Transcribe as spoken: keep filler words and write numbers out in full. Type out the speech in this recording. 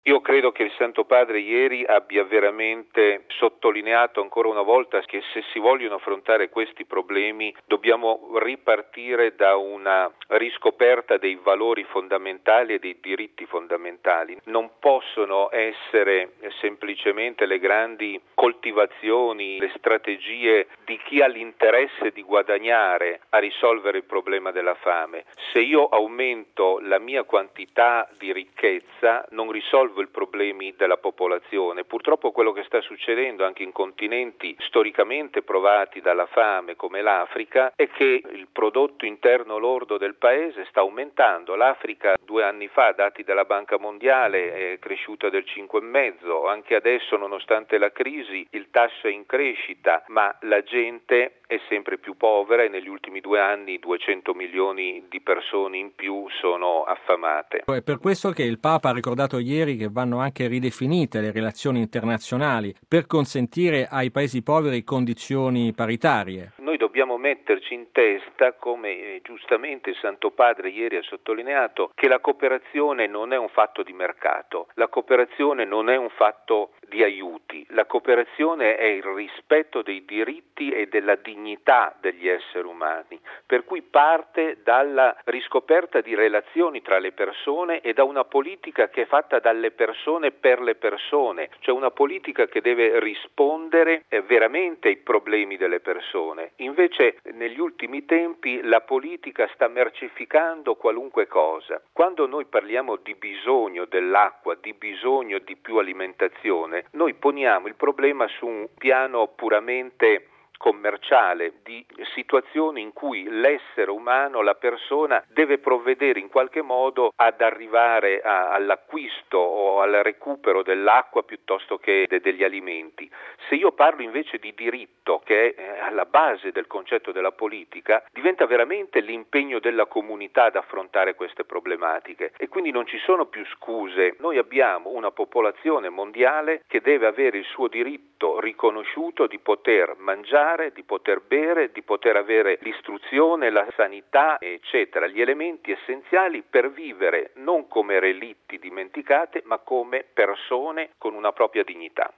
Io credo che il Santo Padre ieri abbia veramente sottolineato ancora una volta che se si vogliono affrontare questi problemi dobbiamo ripartire da una riscoperta dei valori fondamentali e dei diritti fondamentali. Non possono essere semplicemente le grandi coltivazioni, le strategie di chi ha l'interesse di guadagnare a risolvere il problema della fame. Se io aumento la mia quantità di ricchezza non risolvo i problemi della popolazione. Purtroppo quello che sta succedendo anche in continenti storicamente provati dalla fame come l'Africa è che il prodotto interno lordo del paese sta aumentando. L'Africa due anni fa, dati dalla Banca Mondiale, è cresciuta del cinque virgola cinque, anche adesso nonostante la crisi il tasso è in crescita, ma la gente è sempre più povera e negli ultimi due anni duecento milioni di persone in più sono affamate. È per questo che il Papa ha ricordato ieri che vanno anche ridefinite le relazioni internazionali per consentire ai paesi poveri condizioni paritarie. Noi dobbiamo metterci in testa, come giustamente il Santo Padre ieri ha sottolineato, che la cooperazione non è un fatto di mercato, la cooperazione non è un fatto di aiuti, la cooperazione è il rispetto dei diritti e della dignità degli esseri umani, per cui parte dalla riscoperta di relazioni tra le persone e da una politica che è fatta dalle persone per le persone, cioè una politica che deve rispondere eh, veramente ai problemi delle persone. Invece negli ultimi tempi la politica sta mercificando qualunque cosa. Quando noi parliamo di bisogno dell'acqua, di bisogno di più alimentazione, noi poniamo il problema su un piano puramente commerciale, di situazioni in cui l'essere umano, la persona, deve provvedere in qualche modo ad arrivare a, all'acquisto o al recupero dell'acqua piuttosto che de, degli alimenti. Se io parlo invece di diritto, che è eh, alla base del concetto della politica, diventa veramente l'impegno della comunità ad affrontare queste problematiche e quindi non ci sono più scuse. Noi abbiamo una popolazione mondiale che deve avere il suo diritto riconosciuto di poter mangiare, di poter bere, di poter avere l'istruzione, la sanità, eccetera, gli elementi essenziali per vivere non come relitti dimenticate, ma come persone con una propria dignità.